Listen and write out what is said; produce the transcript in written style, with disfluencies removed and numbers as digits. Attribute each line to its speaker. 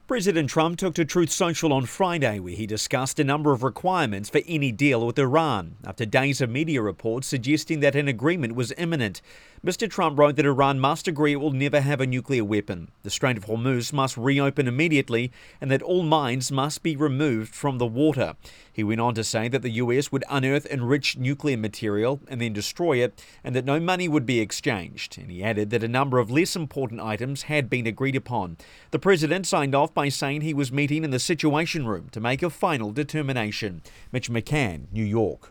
Speaker 1: President Trump took to Truth Social on Friday, where he discussed a number of requirements for any deal with Iran, after days of media reports suggesting that an agreement was imminent. Mr. Trump wrote that Iran must agree it will never have a nuclear weapon, the Strait of Hormuz must reopen immediately, and that all mines must be removed from the water. He went on to say that the US would unearth enriched nuclear material and then destroy it, and that no money would be exchanged. And he added that a number of less important items had been agreed upon. The president signed off by saying he was meeting in the Situation Room to make a final determination. Mitch McCann, New York.